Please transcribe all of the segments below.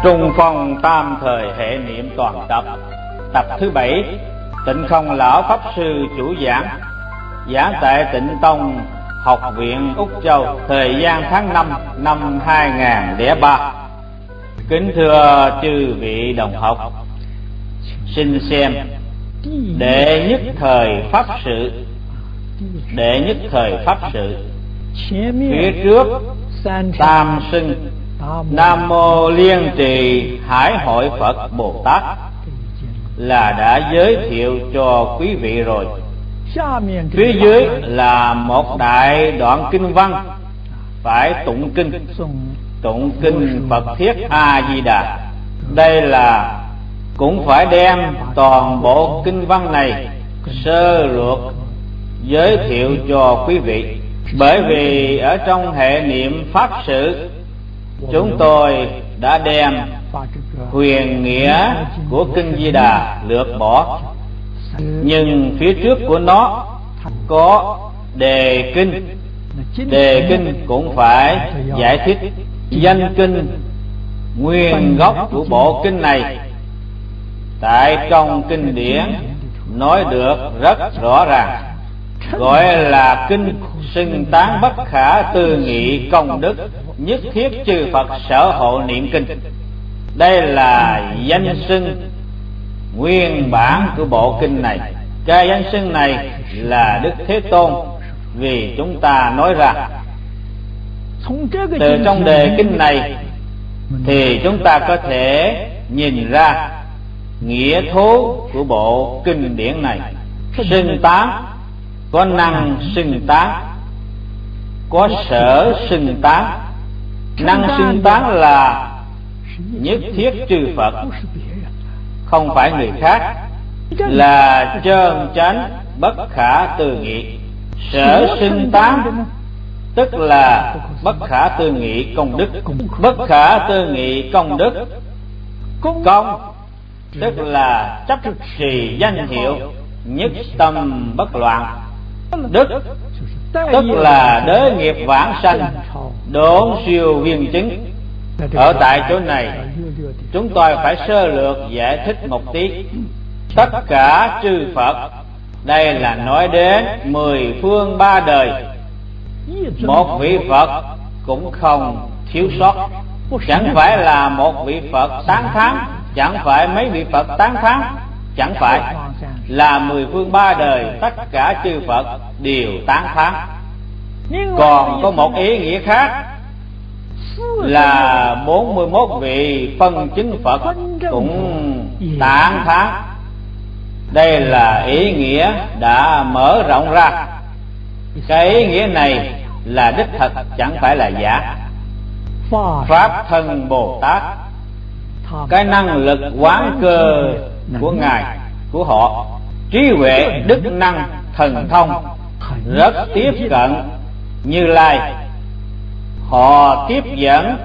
Trung phong tam thời hệ niệm toàn tập. Tập thứ 7. Tịnh Không lão pháp sư chủ giảng. Giảng tại Tịnh Tông Học viện Úc Châu, thời gian tháng 5 năm 2003. Kính thưa chư vị đồng học, xin xem đệ nhất thời pháp sự. Đệ nhất thời pháp sự phía trước tam xưng Nam Mô Liên Trì Hải Hội Phật Bồ Tát là đã giới thiệu cho quý vị rồi. Phía dưới là một đại đoạn kinh văn phải tụng kinh. Tụng kinh Phật Thiết A Di Đà. Đây là cũng phải đem toàn bộ kinh văn này sơ lược giới thiệu cho quý vị. Bởi vì ở trong hệ niệm pháp sự, chúng tôi đã đem huyền nghĩa của kinh Di Đà lược bỏ, nhưng phía trước của nó có đề kinh. Đề kinh cũng phải giải thích danh kinh, nguyên gốc của bộ kinh này. Tại trong kinh điển nói được rất rõ ràng, gọi là kinh xưng tán bất khả tư nghị công đức, nhất thiết chư Phật sở hộ niệm kinh. Đây là danh xưng nguyên bản của bộ kinh này. Cái danh xưng này là Đức Thế Tôn vì chúng ta nói ra. Từ trong đề kinh này thì chúng ta có thể nhìn ra nghĩa thú của bộ kinh điển này. Xưng tán, có năng xưng tán, có sở xưng tán. Năng xưng tán là nhất thiết chư Phật, không phải người khác, là chân chánh bất khả tư nghị. Sở xưng tán tức là bất khả tư nghị công đức. Bất khả tư nghị công đức. Công tức là chấp trì danh hiệu nhất tâm bất loạn. Đức tức là đới nghiệp vãng sanh, đốn siêu viên chứng. Ở tại chỗ này chúng tôi phải sơ lược giải thích một tí. Tất cả chư Phật, đây là nói đến 10 phương 3 đời, một vị Phật cũng không thiếu sót. Chẳng phải là một vị Phật tán thán, chẳng phải mấy vị Phật tán thán, chẳng phải là 10 phương 3 đời tất cả chư Phật đều tán thán. Còn có một ý nghĩa khác là 41 vị phân chứng Phật cũng tán thán. Đây là ý nghĩa đã mở rộng ra. Cái ý nghĩa này là đích thật, chẳng phải là giả. Pháp thân Bồ Tát, cái năng lực quán cơ của Ngài, của họ, trí huệ, đức năng, thần thông rất tiếp cận Như Lai. Họ tiếp dẫn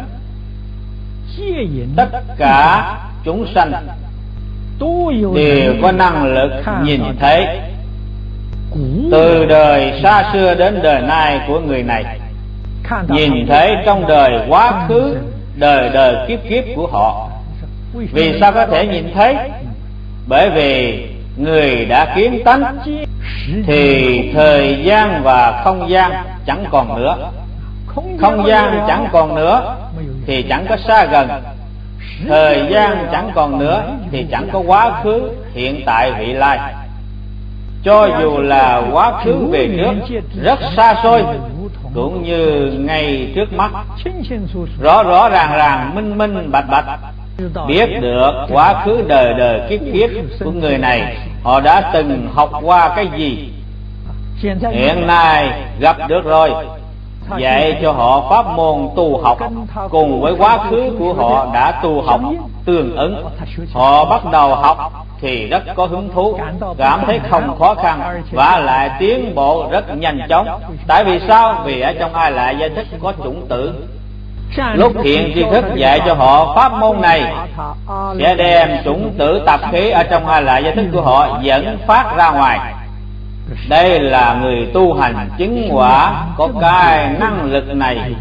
tất cả chúng sanh đều có năng lực nhìn thấy. Từ đời xa xưa đến đời nay của người này, nhìn thấy trong đời quá khứ, đời đời kiếp kiếp của họ. Vì sao có thể nhìn thấy? Bởi vì người đã kiến tánh thì thời gian và không gian chẳng còn nữa. Không gian chẳng còn nữa thì chẳng có xa gần. Thời gian chẳng còn nữa thì chẳng có quá khứ, hiện tại, vị lai. Cho dù là quá khứ về trước rất xa xôi, cũng như ngay trước mắt, rõ rõ ràng, minh minh bạch bạch, biết được quá khứ đời đời kiếp kiếp của người này, họ đã từng học qua cái gì, hiện nay gặp được rồi, dạy cho họ pháp môn tu học cùng với quá khứ của họ đã tu học tương ứng. Họ bắt đầu học thì rất có hứng thú, cảm thấy không khó khăn và lại tiến bộ rất nhanh chóng. Tại vì sao? Vì ở trong Ai Lại Giải Thích có chủng tử. Lúc thiện tri thức dạy cho họ pháp môn này, sẽ đem chủng tử tập khí ở trong Ai Lại Giải Thích của họ dẫn phát ra ngoài. Đây là người tu hành chứng quả có cái năng lực này.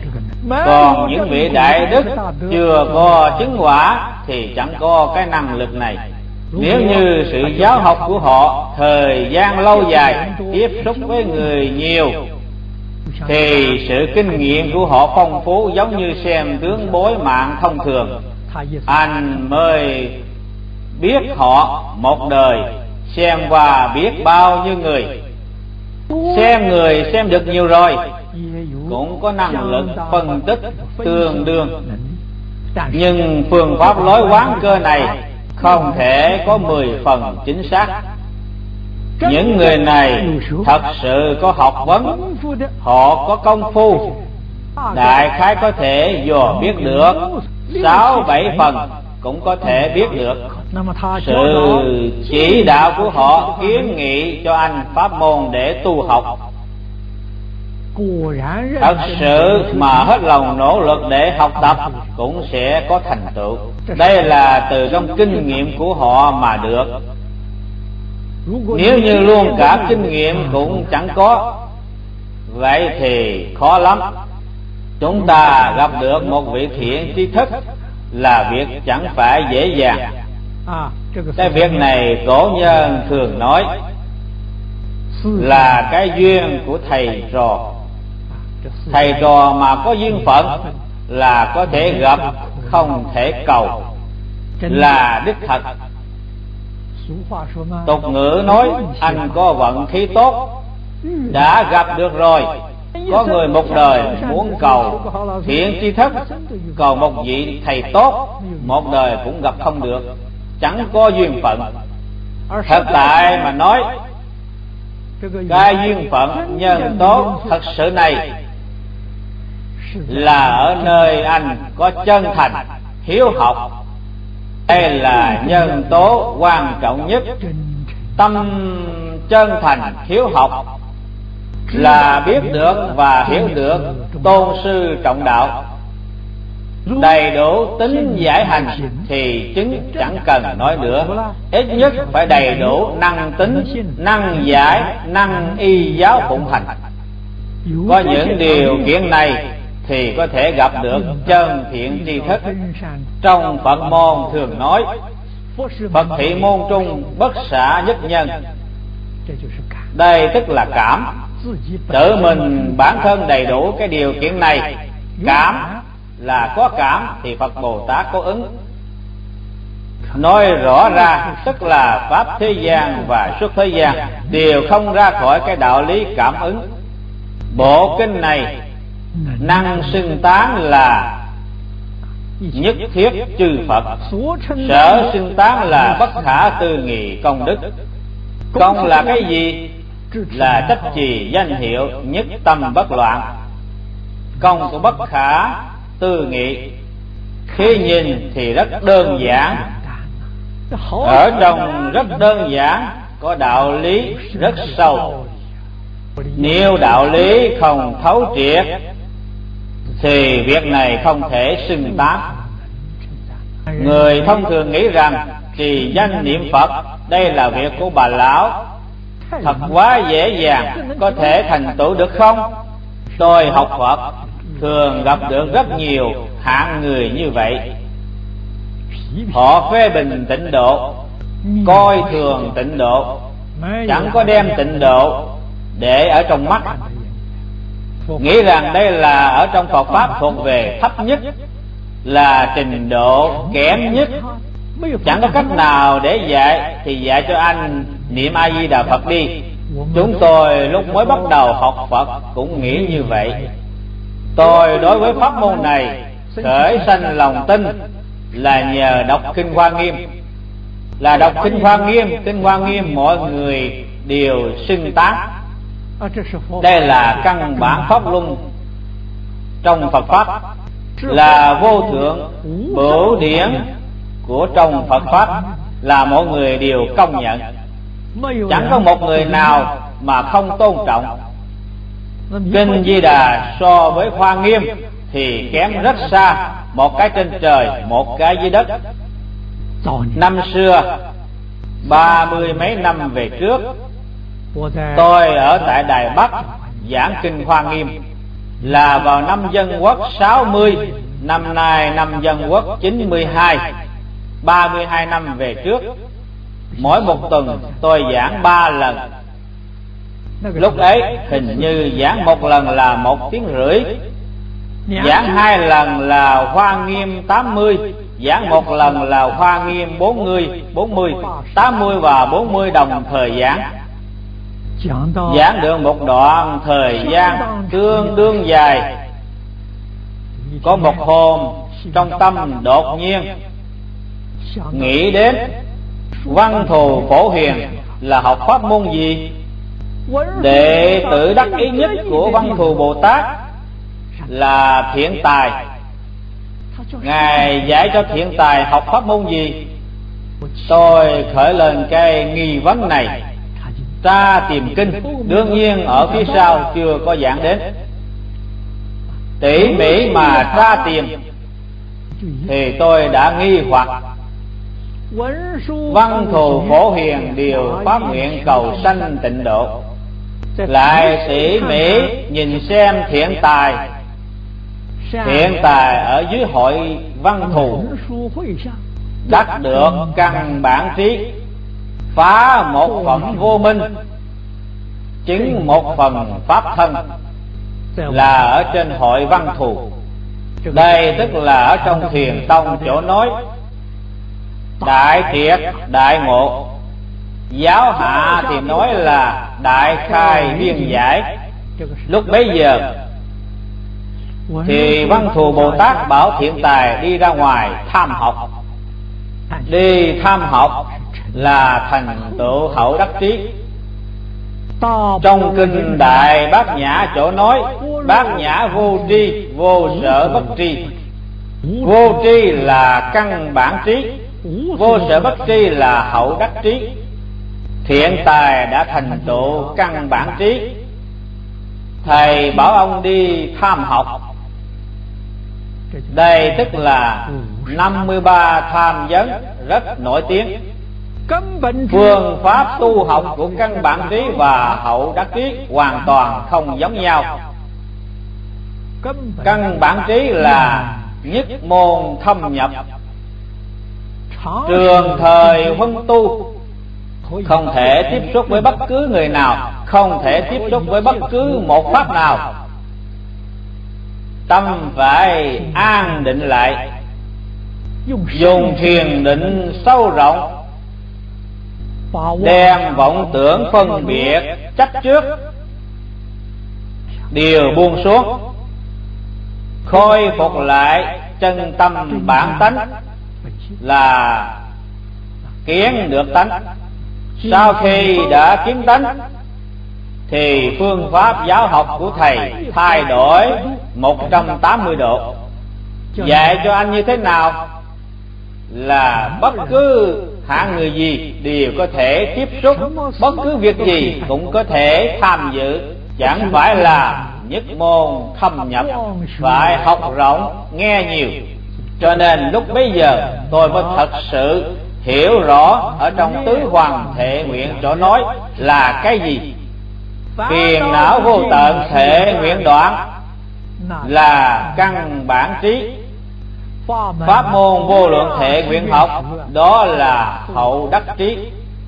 Còn những vị đại đức chưa có chứng quả thì chẳng có cái năng lực này. Nếu như sự giáo học của họ thời gian lâu dài, tiếp xúc với người nhiều, thì sự kinh nghiệm của họ phong phú, giống như xem tướng bối mạng thông thường. Anh mới biết họ một đời xem qua biết bao nhiêu người. Xem người xem được nhiều rồi, cũng có năng lực phân tích tương đương. Nhưng phương pháp lối quán cơ này không thể có 10 phần chính xác. Những người này thật sự có học vấn, họ có công phu, đại khái có thể dò biết được 6-7 phần, cũng có thể biết được. Sự chỉ đạo của họ kiến nghị cho anh pháp môn để tu học. Thật sự mà hết lòng nỗ lực để học tập cũng sẽ có thành tựu. Đây là từ trong kinh nghiệm của họ mà được. Nếu như luôn cả kinh nghiệm cũng chẳng có, vậy thì khó lắm. Chúng ta gặp được một vị thiện tri thức là việc chẳng phải dễ dàng. Cái việc này cổ nhân thường nói là cái duyên của thầy trò. Thầy trò mà có duyên phận là có thể gặp, không thể cầu, là đích thật. Tục ngữ nói anh có vận khí tốt, đã gặp được rồi. Có người một đời muốn cầu thiện tri thức, cầu một vị thầy tốt, một đời cũng gặp không được, chẳng có duyên phận. Thật tại mà nói, cái duyên phận nhân tố thật sự này là ở nơi anh có chân thành hiếu học. Đây là nhân tố quan trọng nhất. Tâm chân thành hiếu học là biết được và hiểu được tôn sư trọng đạo. Đầy đủ tính giải hành thì chứng chẳng cần nói nữa. Ít nhất phải đầy đủ năng tính, năng giải, năng y giáo phụng hành. Có những điều kiện này thì có thể gặp được chân thiện tri thức. Trong Phật môn thường nói Phật thị môn trung bất xả nhất nhân. Đây tức là cảm. Tự mình bản thân đầy đủ cái điều kiện này. Cảm là có cảm thì Phật Bồ Tát có ứng. Nói rõ ra tức là pháp thế gian và xuất thế gian đều không ra khỏi cái đạo lý cảm ứng. Bộ kinh này năng xưng tán là nhất thiết chư Phật, sở xưng tán là bất khả tư nghị công đức. Công là cái gì? Là trách trì danh hiệu nhất tâm bất loạn. Công của bất khả tư nghị khi nhìn thì rất đơn giản, ở trong rất đơn giản có đạo lý rất sâu. Nếu đạo lý không thấu triệt thì việc này không thể xưng tán. Người thông thường nghĩ rằng trì danh niệm Phật đây là việc của bà lão, thật quá dễ dàng, có thể thành tựu được không? Tôi học Phật thường gặp được rất nhiều hạng người như vậy. Họ phê bình tịnh độ, coi thường tịnh độ, chẳng có đem tịnh độ để ở trong mắt, nghĩ rằng đây là ở trong Phật pháp thuộc về thấp nhất, là trình độ kém nhất. Chẳng có cách nào để dạy thì dạy cho anh niệm A Di Đà Phật đi. Chúng tôi lúc mới bắt đầu học Phật cũng nghĩ như vậy. Tôi đối với pháp môn này khởi sanh lòng tin là nhờ đọc kinh Hoa Nghiêm. Là đọc kinh Hoa Nghiêm, kinh Hoa Nghiêm mọi người đều xưng tán. Đây là căn bản pháp luân trong Phật pháp, là vô thượng bửu điển của trong Phật pháp, là mọi người đều công nhận. Chẳng có một người nào mà không tôn trọng. Kinh Di Đà so với Hoa Nghiêm thì kém rất xa, một cái trên trời, một cái dưới đất. Năm xưa 30 mấy năm về trước, tôi ở tại Đài Bắc giảng kinh Hoa Nghiêm. là vào năm Dân Quốc 60, năm nay năm Dân Quốc 92, 32 năm về trước. Mỗi một tuần tôi giảng 3 lần. Lúc ấy hình như giảng một lần là 1 tiếng rưỡi, giảng 2 lần là Hoa Nghiêm 80, giảng 1 lần là Hoa Nghiêm 40, 80 và 40 đồng thời giảng. Giảng được một đoạn thời gian tương đương dài. Có một hôm trong tâm đột nhiên nghĩ đến Văn Thù Phổ Hiền là học pháp môn gì? Đệ tử đắc ý nhất của Văn Thù Bồ Tát là Thiện Tài. Ngài dạy cho Thiện Tài học pháp môn gì? Tôi khởi lên cái nghi vấn này, tra tìm kinh. Đương nhiên ở phía sau chưa có giảng đến. Tỉ mỉ mà tra tìm thì tôi đã nghi hoặc. Văn Thù Phổ Hiền đều phát nguyện cầu sanh tịnh độ, lại tỉ mỉ nhìn xem Thiện Tài. Thiện Tài ở dưới hội Văn Thù đắc được căn bản trí, phá một phẩm vô minh, chứng một phần pháp thân, là ở trên hội Văn Thù. Đây tức là ở trong Thiền Tông chỗ nói đại triệt đại ngộ, giáo hạ thì nói là đại khai biên giải. Lúc bấy giờ thì Văn Thù Bồ Tát bảo Thiện Tài đi ra ngoài tham học. Đi tham học là thành tựu hậu đắc trí. Trong kinh Đại Bát Nhã chỗ nói Bát Nhã vô tri, vô sở bất tri. Vô tri là căn bản trí, vô sở bất tri là hậu đắc trí. Thiện Tài đã thành tựu căn bản trí. Thầy bảo ông đi tham học. Đây tức là 53 tham vấn rất nổi tiếng. Phương pháp tu học của căn bản trí và hậu đắc trí hoàn toàn không giống nhau. Căn bản trí là nhất môn thâm nhập, trường thời huân tu, không thể tiếp xúc với bất cứ người nào, không thể tiếp xúc với bất cứ một pháp nào. Tâm phải an định lại, dùng thiền định sâu rộng, đem vọng tưởng phân biệt chấp trước đều buông xuống, khôi phục lại chân tâm bản tánh là kiến được tánh. Sau khi đã kiến tánh thì phương pháp giáo học của thầy thay đổi 180 độ. Dạy cho anh như thế nào là bất cứ hạng người gì đều có thể tiếp xúc, bất cứ việc gì cũng có thể tham dự, chẳng phải là nhất môn thâm nhập, phải học rộng nghe nhiều. Cho nên lúc bấy giờ tôi mới thật sự hiểu rõ ở trong tứ hoàng thệ nguyện chỗ nói là cái gì. Phiền não vô tận thể nguyện đoạn là căn bản trí. Pháp môn vô lượng thể nguyện học đó là hậu đắc trí,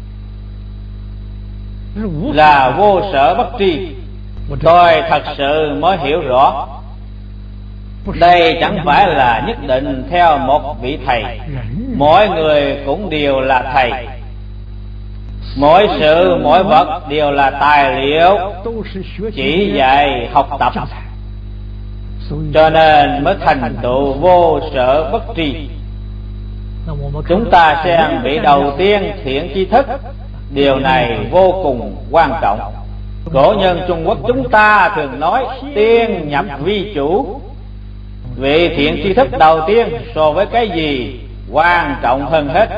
là vô sở bất tri. Tôi thật sự mới hiểu rõ. Đây chẳng phải là nhất định theo một vị thầy. Mỗi người cũng đều là thầy. Mỗi sự mỗi vật đều là tài liệu chỉ dạy học tập. Cho nên mới thành tựu vô sở bất tri. Chúng ta xem vị đầu tiên thiện tri thức. Điều này vô cùng quan trọng. Cổ nhân Trung Quốc chúng ta thường nói tiên nhập vi chủ. Vị thiện tri thức đầu tiên so với cái gì quan trọng hơn hết.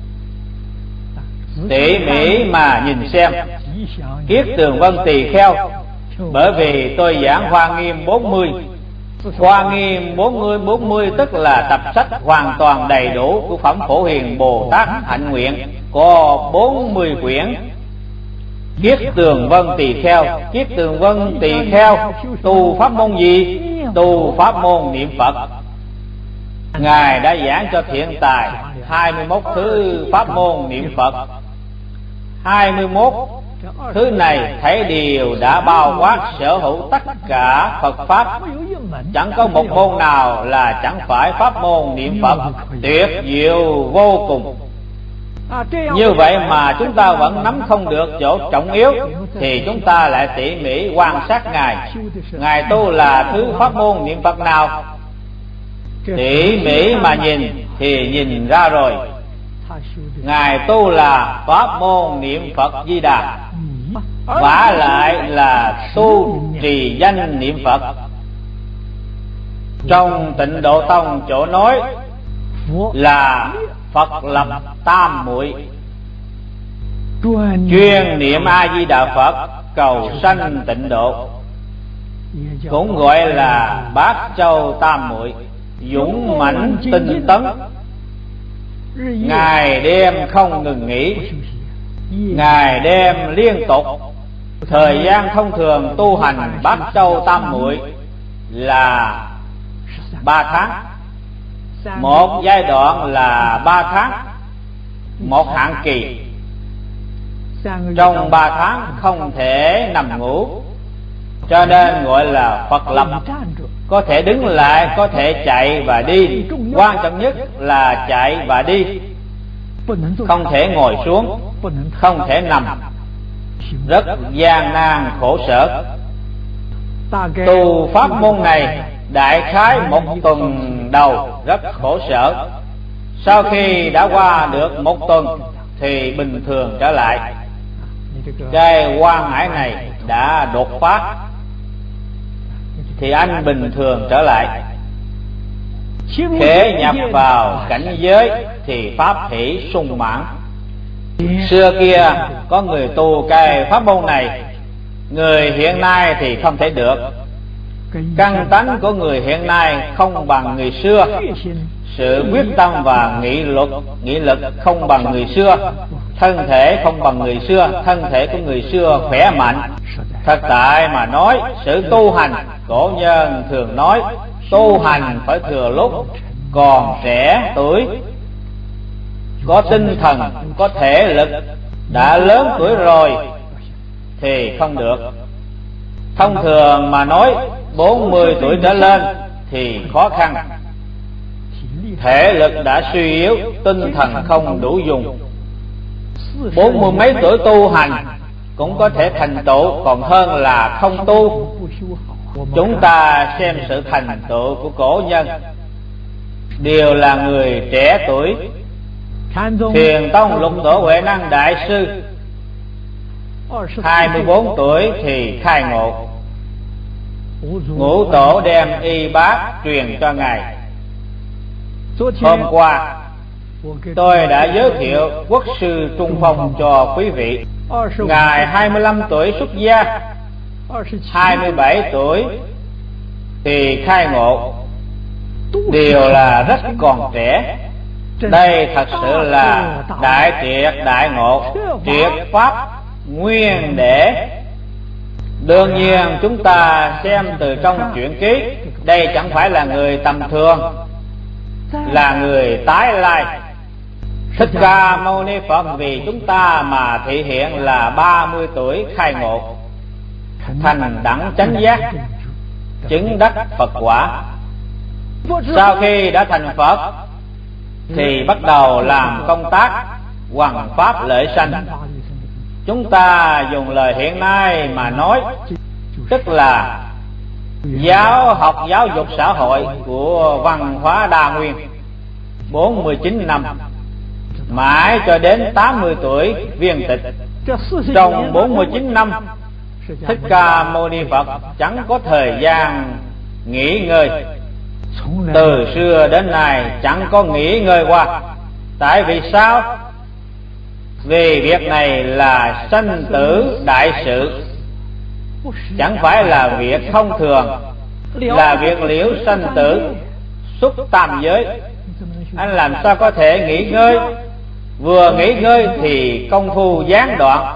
Tỉ mỉ mà nhìn xem Kiết Tường Vân Tỳ Kheo. Bởi vì tôi giảng Hoa Nghiêm 40. Hoa Nghiêm 40 tức là tập sách hoàn toàn đầy đủ của Phẩm Phổ Hiền Bồ Tát Hạnh Nguyện, có 40 quyển. Kiết Tường Vân Tỳ Kheo. Kiết Tường Vân Tỳ Kheo tu pháp môn gì? Tu pháp môn niệm Phật. Ngài đã giảng cho thiện tài 21 thứ pháp môn niệm Phật. 21 thứ này thấy đều đã bao quát sở hữu tất cả Phật pháp, chẳng có một môn nào là chẳng phải pháp môn niệm Phật, tuyệt diệu vô cùng. Như vậy mà chúng ta vẫn nắm không được chỗ trọng yếu, thì chúng ta lại tỉ mỉ quan sát Ngài. Ngài tu là thứ pháp môn niệm Phật nào? Tỉ mỉ mà nhìn thì nhìn ra rồi. Ngài tu là pháp môn niệm Phật Di Đà, vả lại là tu trì danh niệm Phật. Trong Tịnh Độ Tông chỗ nói là Phật lập tam muội, chuyên niệm A Di Đà Phật cầu sanh tịnh độ, cũng gọi là Bát Châu tam muội, dũng mãnh tinh tấn, ngày đêm không ngừng nghỉ, ngày đêm liên tục. Thời gian thông thường tu hành Bát Châu tam muội là 3 tháng. Một giai đoạn là 3 tháng, một hạn kỳ. Trong 3 tháng không thể nằm ngủ, cho nên gọi là Phật lập. Có thể đứng lại, có thể chạy và đi. Quan trọng nhất là chạy và đi. Không thể ngồi xuống, không thể nằm. Rất gian nan khổ sở. Tu pháp môn này đại khái 1 tuần đầu rất khổ sở. Sau khi đã qua được 1 tuần thì bình thường trở lại. Cái quan hải này đã đột phá thì anh bình thường trở lại. Khế nhập vào cảnh giới thì pháp hỷ sung mãn. Xưa kia có người tu cái pháp môn này, người hiện nay thì không thể được. Căn tánh của người hiện nay không bằng người xưa, sự quyết tâm và nghị lực không bằng người xưa, thân thể không bằng người xưa. Thân thể của người xưa khỏe mạnh. Thật tại mà nói, sự tu hành, cổ nhân thường nói tu hành phải thừa lúc còn trẻ tuổi, có tinh thần, có thể lực. Đã lớn tuổi rồi thì không được. Thông thường mà nói 40 tuổi trở lên thì khó khăn. Thể lực đã suy yếu, tinh thần không đủ dùng. 40 mấy tuổi tu hành cũng có thể thành tựu, còn hơn là không tu. Chúng ta xem sự thành tựu của cổ nhân đều là người trẻ tuổi. Thiền Tông Lục Tổ Huệ Năng Đại Sư 24 tuổi thì khai ngộ. Ngũ Tổ đem y bát truyền cho Ngài. Hôm qua tôi đã giới thiệu Quốc sư Trung Phong cho quý vị. Ngài 25 tuổi xuất gia, 27 tuổi thì khai ngộ, đều là rất còn trẻ. Đây thật sự là đại triệt đại ngộ, triệt pháp nguyên để. Đương nhiên chúng ta xem từ trong truyện ký, đây chẳng phải là người tầm thường, là người tái lai. Thích Ca Mâu Ni Phật vì chúng ta mà thể hiện là 30 tuổi khai ngộ, thành đẳng chánh giác, chứng đắc Phật quả. Sau khi đã thành Phật thì bắt đầu làm công tác hoằng pháp lợi sanh. Chúng ta dùng lời hiện nay mà nói, tức là giáo học giáo dục xã hội của văn hóa Đa Nguyên 49 năm, mãi cho đến 80 tuổi viên tịch. Trong 49 năm, Thích Ca Mâu Ni Phật chẳng có thời gian nghỉ ngơi. Từ xưa đến nay chẳng có nghỉ ngơi qua. Tại vì sao? Vì việc này là sanh tử đại sự, chẳng phải là việc thông thường, là việc liễu sanh tử, xuất tam giới. Anh làm sao có thể nghỉ ngơi? Vừa nghỉ ngơi thì công phu gián đoạn,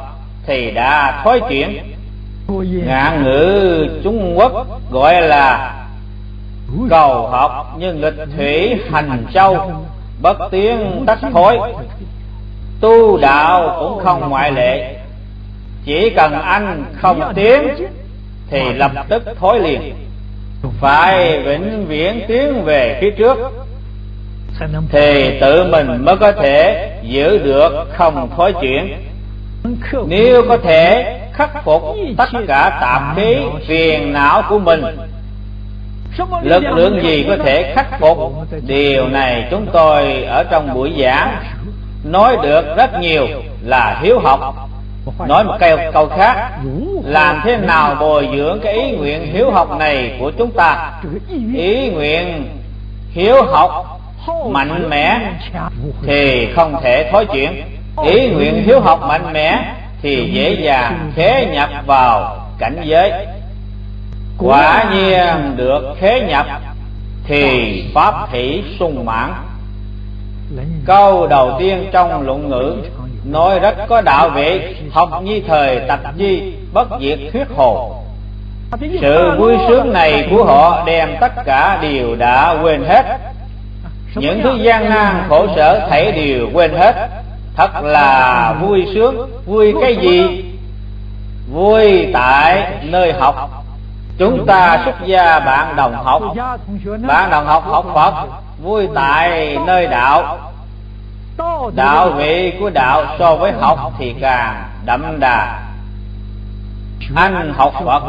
thì đã thối chuyển. Ngạn ngữ Trung Quốc gọi là cầu học như nghịch thủy hành châu, bất tiến tất thối. Tu đạo cũng không ngoại lệ, chỉ cần anh không tiến thì lập tức thối liền. Phải vĩnh viễn tiến về phía trước thì tự mình mới có thể giữ được không thối chuyển. Nếu có thể khắc phục tất cả tạp khí phiền não của mình, lực lượng gì có thể khắc phục? Điều này chúng tôi ở trong buổi giảng nói được rất nhiều là hiếu học. Nói một câu khác, làm thế nào bồi dưỡng cái ý nguyện hiếu học này của chúng ta? Ý nguyện hiếu học mạnh mẽ thì không thể thối chuyển. Ý nguyện hiếu học mạnh mẽ thì dễ dàng khế nhập vào cảnh giới. Quả nhiên được khế nhập thì pháp hỷ sung mãn. Câu đầu tiên trong Luận Ngữ nói rất có đạo vị: học nhi thời tập chi, bất diệt thuyết hồ. Sự vui sướng này của họ đem tất cả đều đã quên hết. Những thứ gian nan khổ sở thảy đều quên hết. Thật là vui sướng. Vui cái gì? Vui tại nơi học. Chúng ta xuất gia bạn đồng học, bạn đồng học học Phật, vui tại nơi đạo. Đạo vị của đạo so với học thì càng đậm đà. Anh học Phật,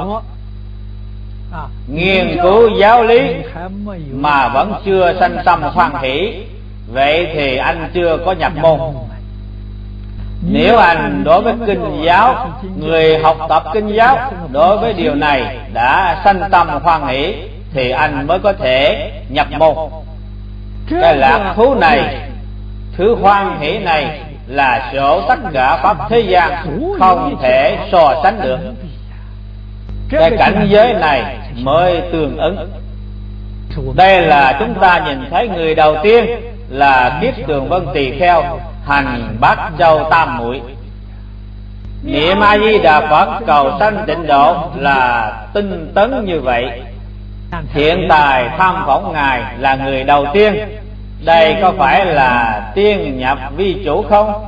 nghiên cứu giáo lý mà vẫn chưa sanh tâm hoan hỷ, vậy thì anh chưa có nhập môn. Nếu anh đối với kinh giáo, người học tập kinh giáo đối với điều này đã sanh tâm hoan hỷ thì anh mới có thể nhập môn. Cái lạc thú này, thứ hoan hỷ này là số tất cả pháp thế gian không thể so sánh được. Cái cảnh giới này mới tương ứng. Đây là chúng ta nhìn thấy người đầu tiên là Kiết Tường Vân Tỳ Kheo hành Bát Châu Tam Muội. Niệm A Di Đà Phật cầu sanh tịnh độ là tinh tấn như vậy. Hiện tại tham phỏng Ngài là người đầu tiên. Đây có phải là tiên nhập vi chủ không?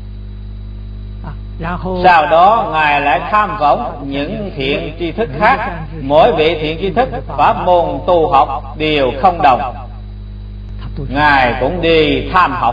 Sau đó Ngài lại tham phỏng những thiện tri thức khác. Mỗi vị thiện tri thức, pháp môn tu học đều không đồng, Ngài cũng đi tham học.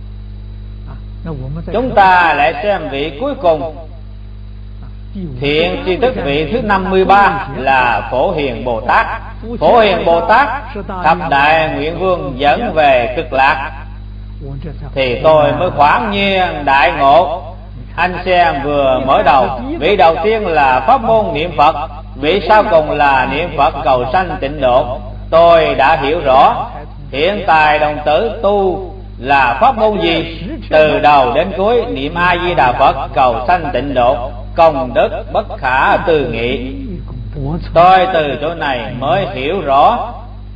Chúng ta lại xem vị cuối cùng, thiện tri thức vị thứ 53 là Phổ Hiền Bồ Tát. Phổ Hiền Bồ Tát thập đại nguyện vương dẫn về cực lạc, thì tôi mới khoáng nhiên đại ngộ. Anh xem vừa mở đầu, vị đầu tiên là pháp môn niệm Phật, vị sau cùng là niệm Phật cầu sanh tịnh độ. Tôi đã hiểu rõ. Hiện tại đồng tử tu là pháp môn gì? Từ đầu đến cuối niệm A Di Đà Phật cầu sanh tịnh độ, công đức bất khả tư nghị. Tôi từ chỗ này mới hiểu rõ.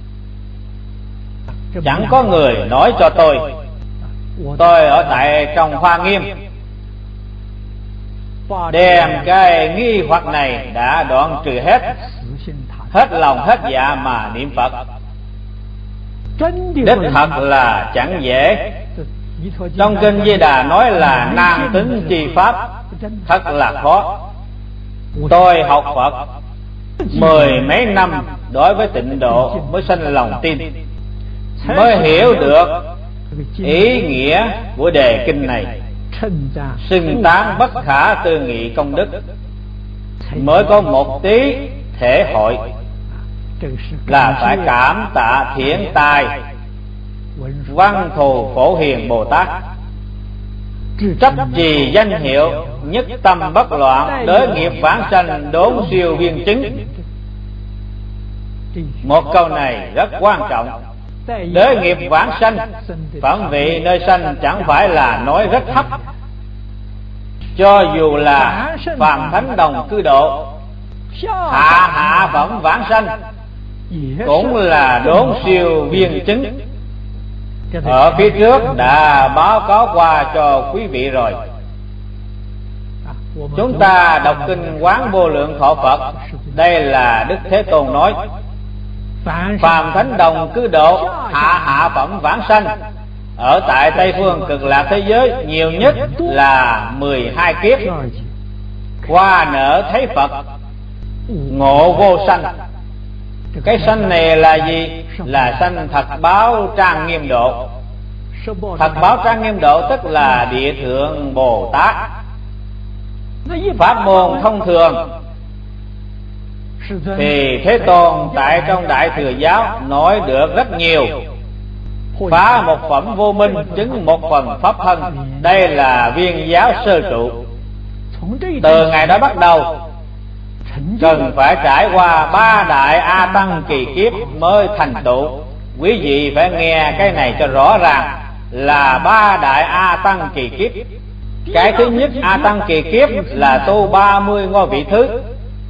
Chẳng có người nói cho tôi. Tôi ở tại trong Hoa Nghiêm, đem cái nghi hoặc này đã đoạn trừ hết lòng hết dạ mà niệm Phật. Đích thật là chẳng dễ. Trong kinh Di Đà nói là nan tính chi pháp, thật là khó. Tôi học Phật 10 mấy năm, đối với tịnh độ mới sinh lòng tin, mới hiểu được ý nghĩa của đề kinh này. Xưng tán bất khả tư nghị công đức, mới có một tí thể hội là phải cảm tạ thiện tài Văn Thù Phổ Hiền Bồ Tát, chấp trì danh hiệu nhất tâm bất loạn, đới nghiệp vãng sanh, đốn siêu viên chứng. Một câu này rất quan trọng. Đới nghiệp vãng sanh, phẩm vị nơi sanh chẳng phải là nói rất thấp. Cho dù là phàm thánh đồng cư độ, hạ phẩm vãng sanh cũng là đốn siêu viên chứng. Ở phía trước đã báo cáo qua cho quý vị rồi. Chúng ta đọc kinh Quán Vô Lượng Thọ Phật, đây là Đức Thế Tôn nói: phàm thánh đồng cư độ hạ phẩm vãng sanh, ở tại Tây Phương Cực Lạc thế giới nhiều nhất là 12 kiếp, qua nở thấy Phật, ngộ vô sanh. Cái sanh này là gì? Là sanh thật báo trang nghiêm độ. Thật báo trang nghiêm độ tức là Địa Thượng Bồ Tát. Pháp môn thông thường thì Thế Tôn tại trong Đại Thừa Giáo nói được rất nhiều: phá một phẩm vô minh, chứng một phần pháp thân. Đây là viên giáo sơ trụ. Từ ngày đó bắt đầu cần phải trải qua 3 đại A Tăng kỳ kiếp mới thành tựu. Quý vị phải nghe cái này cho rõ ràng, là 3 đại A Tăng kỳ kiếp. Cái thứ nhất A Tăng kỳ kiếp là tu 30 ngôi vị thứ,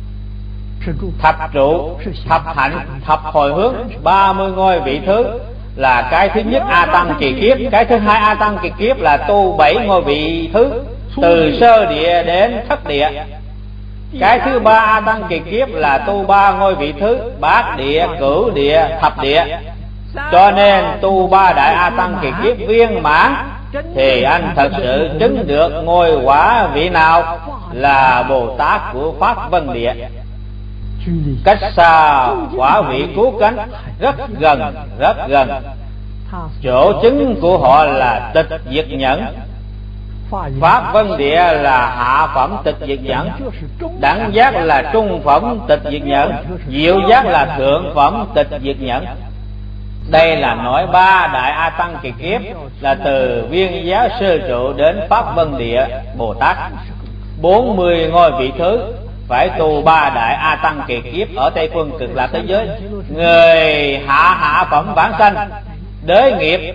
thập trụ, thập hạnh, thập hồi hướng. 30 ngôi vị thứ là cái thứ nhất A Tăng kỳ kiếp. Cái thứ hai A Tăng kỳ kiếp là tu 7 ngôi vị thứ, từ sơ địa đến thất địa. Cái thứ ba A Tăng kỳ kiếp là tu 3 ngôi vị thứ, bát địa, cửu địa, thập địa. Cho nên tu 3 đại A Tăng kỳ kiếp viên mãn thì anh thật sự chứng được ngôi quả vị nào? Là Bồ Tát của Pháp Vân Địa. Cách xa quả vị cứu cánh rất gần, rất gần. Chỗ chứng của họ là tịch diệt nhẫn. Pháp Vân Địa là hạ phẩm tịch diệt nhẫn, đẳng giác là trung phẩm tịch diệt nhẫn, diệu giác là thượng phẩm tịch diệt nhẫn. Đây là nói 3 đại A Tăng kỳ kiếp là từ viên giáo sơ trụ đến Pháp Vân Địa Bồ Tát. 40 ngôi vị thứ phải tu 3 đại A Tăng kỳ kiếp ở Tây Phương Cực Lạc thế giới. Người hạ phẩm vãng sanh, đới nghiệp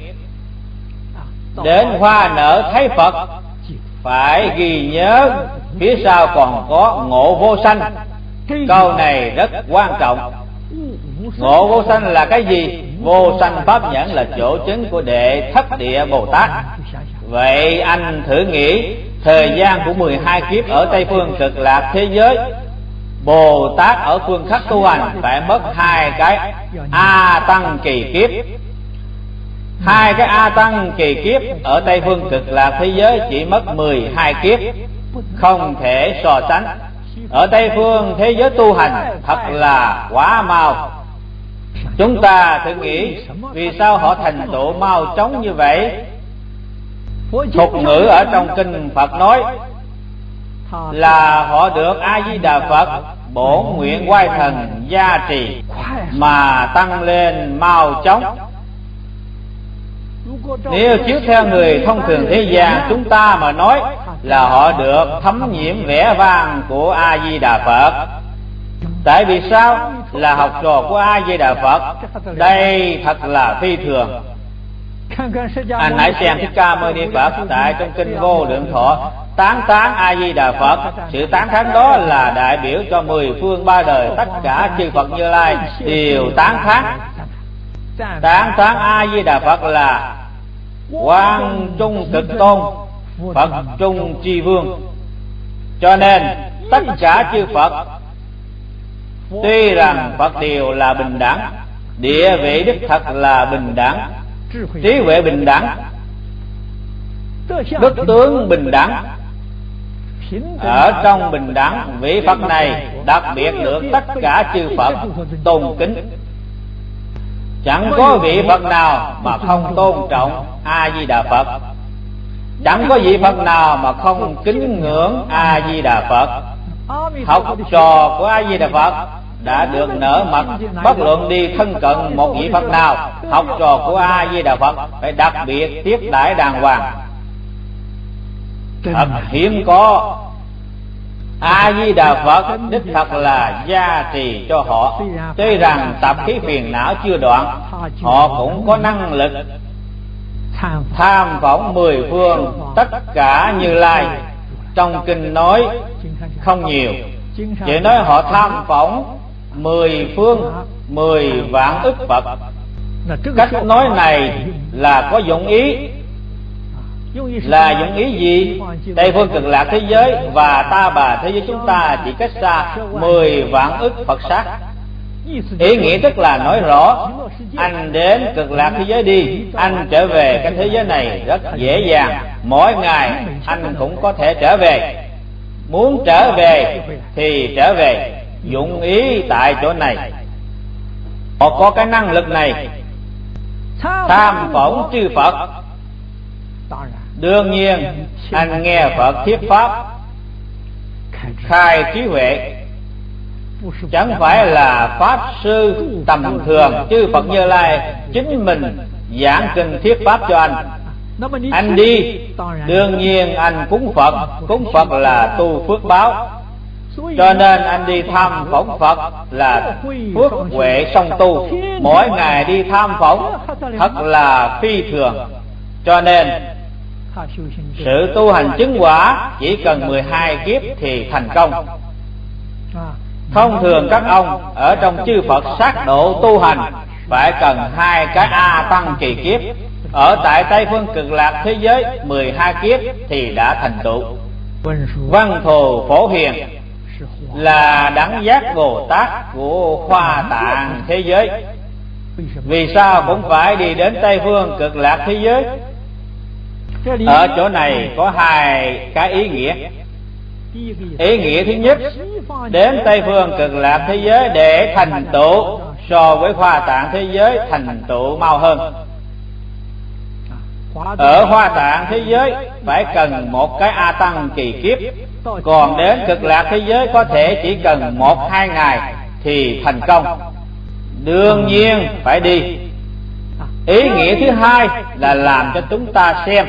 đến hoa nở thấy Phật, phải ghi nhớ phía sau còn có ngộ vô sanh. Câu này rất quan trọng. Ngộ vô sanh là cái gì? Vô sanh pháp nhẫn là chỗ chứng của Đệ Thất Địa Bồ Tát. Vậy anh thử nghĩ, thời gian của 12 kiếp ở Tây Phương Cực Lạc thế giới, Bồ Tát ở phương khắc tu hành phải mất 2 cái A Tăng kỳ kiếp. 2 cái A Tăng kỳ kiếp ở Tây Phương Cực Lạc thế giới chỉ mất 12 kiếp, không thể so sánh. Ở Tây Phương thế giới tu hành thật là quá mau. Chúng ta thử nghĩ, vì sao họ thành tựu mau chóng như vậy? Thuật ngữ ở trong kinh Phật nói là họ được A Di Đà Phật bổn nguyện oai thần gia trì mà tăng lên mau chóng. Nếu chiếu theo người thông thường thế gian chúng ta mà nói là họ được thấm nhiễm vẻ vang của A Di Đà Phật. Tại vì sao? Là học trò của A Di Đà Phật. Đây thật là phi thường. Anh hãy xem Thích Ca Mâu Ni Phật tại trong kinh Vô Lượng Thọ tán thán A Di Đà Phật. Sự tán thán đó là đại biểu cho 10 phương 3 đời, tất cả chư Phật Như Lai đều tán thán. Tán thán A Di Đà Phật là Quang Trung Cực Tôn, Phật Trung Chi Vương. Cho nên tất cả chư Phật tuy rằng Phật đều là bình đẳng, địa vị đích thật là bình đẳng, trí huệ bình đẳng, đức tướng bình đẳng. Ở trong bình đẳng, vị Phật này đặc biệt được tất cả chư Phật tôn kính. Chẳng có vị Phật nào mà không tôn trọng A Di Đà Phật, chẳng có vị Phật nào mà không kính ngưỡng A Di Đà Phật. Học trò của A Di Đà Phật đã được nở mật, bất luận đi thân cận một vị Phật nào, học trò của A Di Đà Phật phải đặc biệt tiếp đãi đàng hoàng. Thật hiếm có. A Di Đà Phật đích thật là gia trì cho họ. Tuy rằng tập khí phiền não chưa đoạn, họ cũng có năng lực tham phỏng 10 phương tất cả Như Lai. Trong kinh nói không nhiều, chỉ nói họ tham phỏng 10 phương 10 vạn ức Phật. Cách nói này là có dụng ý. Là dụng ý gì? Tây phương cực lạc thế giới và Ta Bà thế giới chúng ta chỉ cách xa 10 vạn ức Phật sát. Ý nghĩa tức là nói rõ, anh đến cực lạc thế giới đi, anh trở về cái thế giới này rất dễ dàng, mỗi ngày anh cũng có thể trở về. Muốn trở về thì trở về, dụng ý tại chỗ này. Họ có cái năng lực này, tham phỏng chư Phật. Đương nhiên anh nghe Phật thuyết pháp, khai trí huệ, chẳng phải là pháp sư tầm thường. Chư Phật Như Lai chính mình giảng kinh thuyết pháp cho anh. Anh đi, đương nhiên anh cúng Phật. Cúng Phật là tu phước báo, cho nên anh đi tham phỏng Phật là phước huệ song tu. Mỗi ngày đi tham phỏng thật là phi thường. Cho nên sự tu hành chứng quả chỉ cần 12 kiếp thì thành công. Thông thường các ông ở trong chư Phật sát độ tu hành phải cần 2 cái A Tăng kỳ kiếp. Ở tại Tây phương cực lạc thế giới 12 kiếp thì đã thành tựu. Văn Thù Phổ Hiền là đẳng giác Bồ Tát của Hoa Tạng thế giới. Vì sao cũng phải đi đến Tây phương cực lạc thế giới? Ở chỗ này có 2 cái ý nghĩa. Ý nghĩa thứ nhất, đến Tây phương cực lạc thế giới để thành tựu so với Hoa Tạng thế giới thành tựu mau hơn. Ở Hoa Tạng thế giới phải cần 1 cái A Tăng kỳ kiếp, còn đến cực lạc thế giới có thể chỉ cần 1-2 ngày thì thành công. Đương nhiên phải đi. Ý nghĩa thứ hai là làm cho chúng ta xem,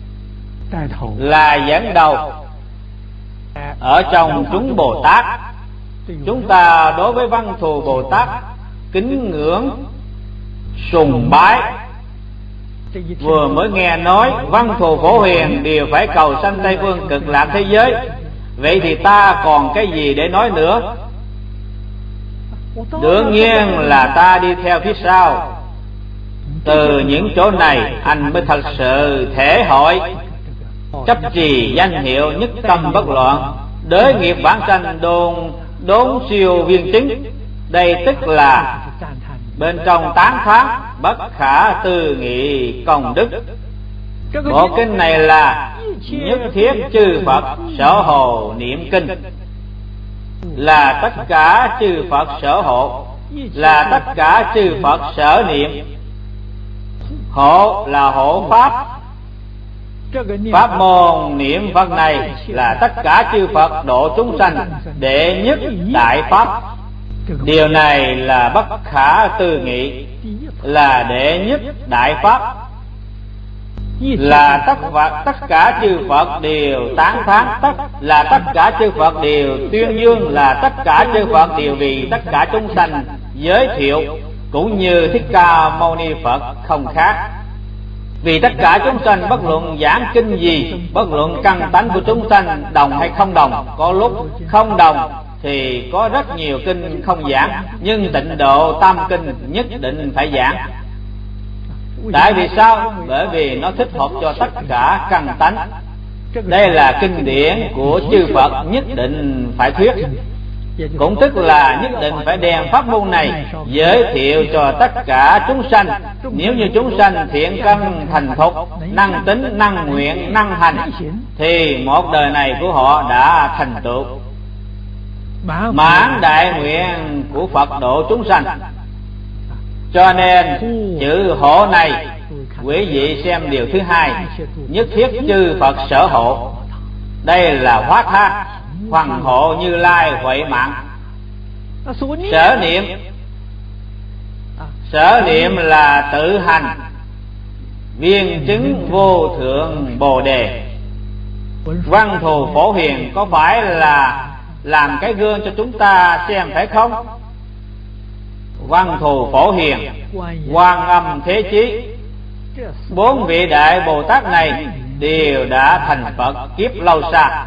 là dẫn đầu. Ở trong chúng Bồ Tát, chúng ta đối với Văn Thù Bồ Tát kính ngưỡng sùng bái. Vừa mới nghe nói Văn Thù Phổ Hiền đều phải cầu sanh Tây phương cực lạc thế giới, vậy thì ta còn cái gì để nói nữa? Đương nhiên là ta đi theo phía sau. Từ những chỗ này anh mới thật sự thể hội chấp trì danh hiệu nhất tâm bất loạn, đới nghiệp bản sanh đốn siêu viên chứng. Đây tức là bên trong tán thán bất khả tư nghị công đức. Bộ kinh này là nhất thiết chư Phật sở hộ niệm kinh, là tất cả chư Phật sở hộ, là tất cả chư Phật sở niệm. Hộ là hộ pháp. Pháp môn niệm Phật này là tất cả chư Phật độ chúng sanh đệ nhất đại pháp. Điều này là bất khả tư nghị, là đệ nhất đại pháp, là tất cả chư Phật đều tán thán, là tất cả chư Phật đều tuyên dương, là tất cả chư Phật đều vì tất cả chúng sanh giới thiệu, cũng như Thích Ca Mâu Ni Phật không khác. Vì tất cả chúng sanh bất luận giảng kinh gì, bất luận căn tánh của chúng sanh đồng hay không đồng, có lúc không đồng thì có rất nhiều kinh không giảng, nhưng Tịnh Độ Tam Kinh nhất định phải giảng. Tại vì sao? Bởi vì nó thích hợp cho tất cả căn tánh. Đây là kinh điển của chư Phật, nhất định phải thuyết. Cũng tức là nhất định phải đem pháp môn này giới thiệu cho tất cả chúng sanh. Nếu như chúng sanh thiện căn thành thục, năng tính, năng nguyện, năng hành, thì một đời này của họ đã thành tựu mãn đại nguyện của Phật độ chúng sanh. Cho nên chữ hộ này, quý vị xem điều thứ hai, nhất thiết chư Phật sở hộ. Đây là hóa tha, hoằng hộ Như Lai huệ mạng. Sở niệm, sở niệm là tự hành viên chứng vô thượng Bồ Đề. Văn Thù Phổ Hiền có phải là làm cái gương cho chúng ta xem phải không? Văn Thù Phổ Hiền, Quan Âm Thế Chí, 4 vị đại Bồ Tát này đều đã thành Phật kiếp lâu xa.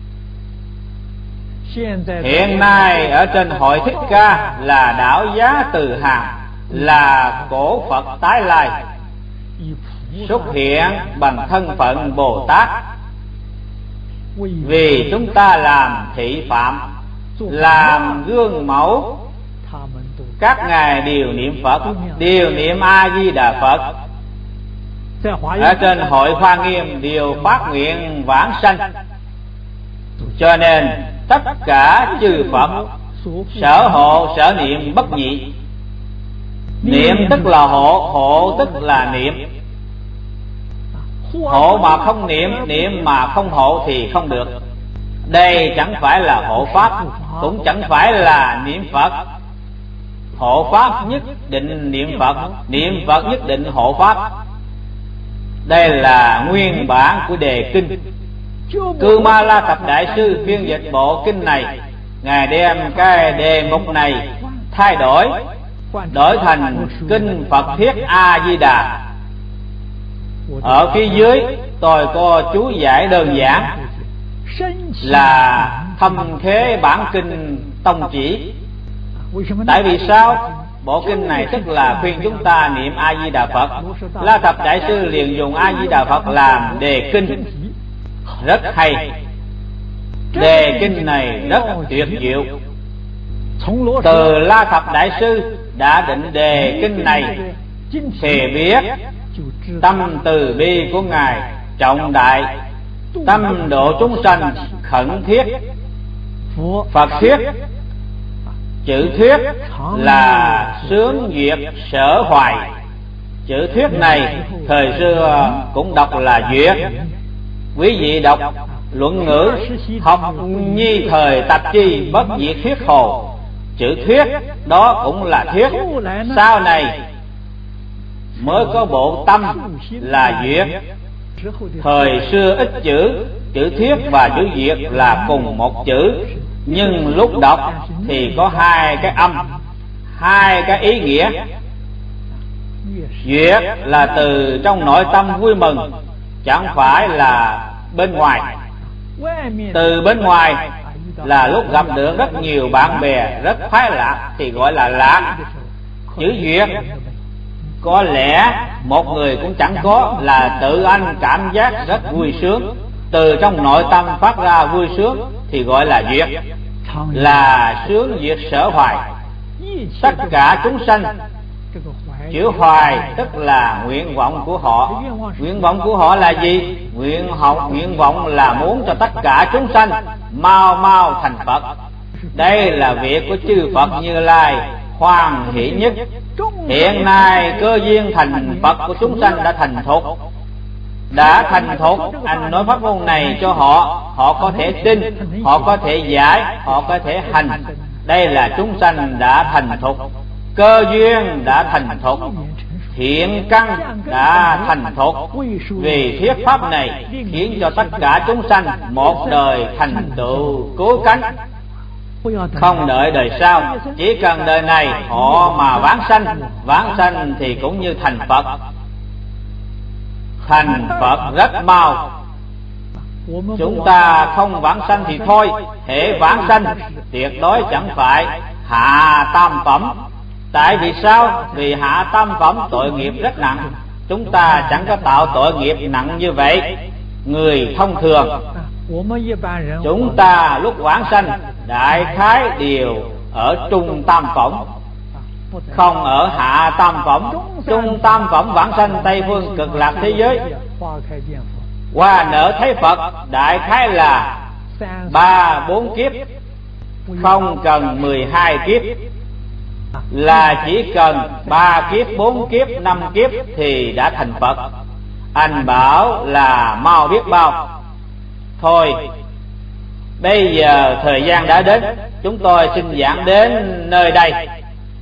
Hiện nay ở trên hội Thích Ca là đảo giá Từ Hàng, là cổ Phật tái lai. xuất hiện bằng thân phận Bồ Tát, vì chúng ta làm thị phạm, làm gương mẫu. Các ngài đều niệm Phật, đều niệm A Di Đà Phật. Ở trên hội Hoa Nghiêm đều phát nguyện vãng sanh. Cho nên tất cả chư Phật sở hộ sở niệm bất nhị. Niệm tức là hộ, hộ tức là niệm. Hộ mà không niệm, niệm mà không hộ thì không được. Đây chẳng phải là hộ pháp, cũng chẳng phải là niệm Phật. Hộ pháp nhất định niệm Phật, niệm Phật nhất định hộ pháp. Đây là nguyên bản của đề kinh. Cư Ma La Thập Đại Sư phiên dịch bộ kinh này, ngài đem cái đề mục này thay đổi thành kinh Phật Thiết A Di Đà. Ở phía dưới tôi có chú giải đơn giản là thâm khế bản kinh tông chỉ. Tại vì sao? Bộ kinh này tức là khuyên chúng ta niệm A Di Đà Phật. La Thập Đại Sư liền dùng A Di Đà Phật làm đề kinh, rất hay. Đề kinh này rất tuyệt diệu. Từ La Thập Đại Sư đã định đề kinh này thì biết tâm từ bi của ngài trọng đại, tâm độ chúng sanh khẩn thiết. Phật thuyết, chữ thuyết là sướng duyệt sở hoài. Chữ thuyết này thời xưa cũng đọc là duyệt. Quý vị đọc luận ngữ học nhi thời tạp chi bất diệt thuyết hồ, chữ thuyết đó cũng là thuyết. Sau này mới có bộ tâm là duyệt. Thời xưa ít chữ, chữ thuyết và chữ duyệt là cùng một chữ, nhưng lúc đọc thì có hai cái âm, hai cái ý nghĩa. Duyệt là từ trong nội tâm vui mừng, chẳng phải là bên ngoài. Từ bên ngoài là lúc gặp được rất nhiều bạn bè rất khoái lạc thì gọi là lạc. Chữ duyệt có lẽ một người cũng chẳng có, là tự anh cảm giác rất vui sướng, từ trong nội tâm phát ra vui sướng thì gọi là duyệt, là sướng duyệt sở hoài. Tất cả chúng sanh, chữ hoài tức là nguyện vọng của họ. Nguyện vọng của họ là gì? Nguyện vọng là muốn cho tất cả chúng sanh mau mau thành Phật. Đây là việc của chư Phật Như Lai hoan hỷ nhất. Hiện nay cơ duyên thành Phật của chúng sanh đã thành thục. Đã thành thục, anh nói pháp môn này cho họ, họ có thể tin, họ có thể giải, họ có thể hành. Đây là chúng sanh đã thành thục, cơ duyên đã thành thục, thiện căn đã thành thục. Vì thuyết pháp này khiến cho tất cả chúng sanh một đời thành tựu cứu cánh, không đợi đời sau, chỉ cần đời này họ mà vãng sanh thì cũng như thành Phật. Thành Phật rất mau. Chúng ta không vãng sanh thì thôi, hễ vãng sanh tuyệt đối chẳng phải hạ tam phẩm. Tại vì sao? Vì hạ tam phẩm tội nghiệp rất nặng. Chúng ta chẳng có tạo tội nghiệp nặng như vậy. Người thông thường, chúng ta lúc vãng sanh đại khái đều ở trung tam phẩm, không ở hạ tam phẩm. Trung tam phẩm vãng sanh Tây phương cực lạc thế giới, qua nở thấy Phật đại khái là 3-4 kiếp, không cần 12 kiếp, là chỉ cần 3 kiếp, 4 kiếp, 5 kiếp thì đã thành Phật. Anh bảo là mau biết bao. Thôi, bây giờ thời gian đã đến, chúng tôi xin giảng đến nơi đây.